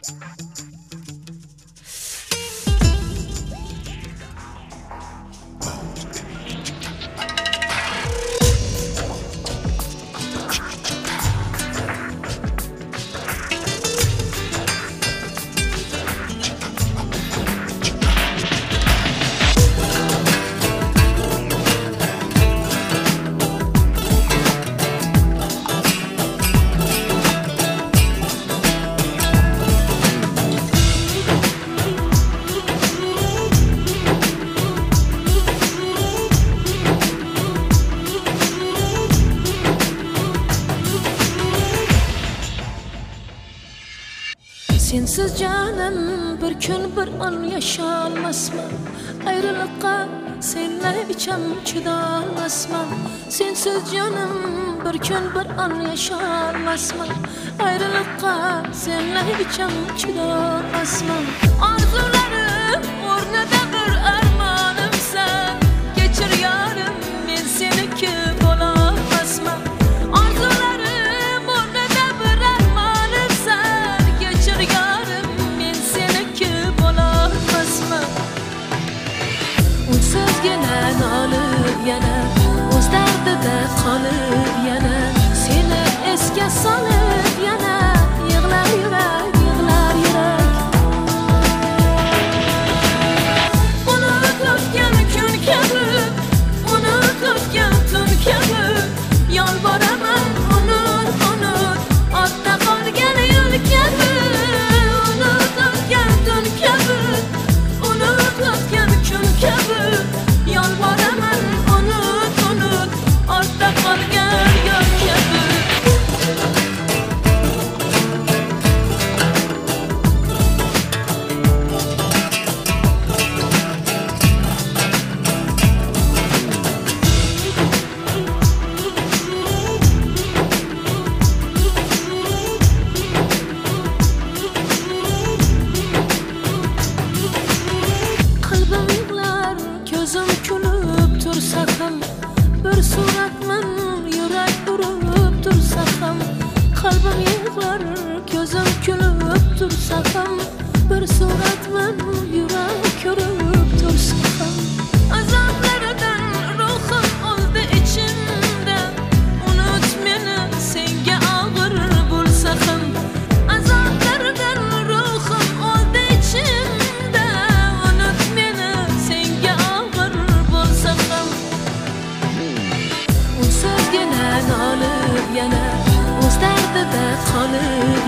Sensiz canım bir kun bir an yaşalmasman, ayrılıkka senle içem çidalmasman. Sensiz canım bir kun bir an yaşalmasman, ayrılıkka senle içem çidalmasman. Arzularım ornada bir armanımsa, geçir yarım men seniki bolamazman. Arzularım ornada bir armanımsa, geçir yarım men seniki bolamazman. Unsuz gene alıp yana, o'z dardida qolib yana, seni esga solib yana, yig'lar yurak, yig'lar yurak. Unut o'tgan kun kabi, unut o'tgan tun kabi, yolboraman unut, unut, ortda qolgan yo'l kabi. Unut o'tgan tun kabi, unut o'tgan kun kabi, yolboraman unut, unut, ortda qolgan yo'l kabi. Qalbim yig'lar, ko'zim kulib tursa ham, bir suratman yurak urib tursa ham. Qalbim yig'lar, ko'zim kulib tursa ham, bir suratman yurak urib tursa ham. Azoblaridan ruhim oldi ichimda, unut meni senga og'ir bo'lsa ham. Azoblaridan ruhim oldi ichimda, unut meni senga og'ir bo'lsa ham. Unsuz gene olib yana, o'z dardida qolib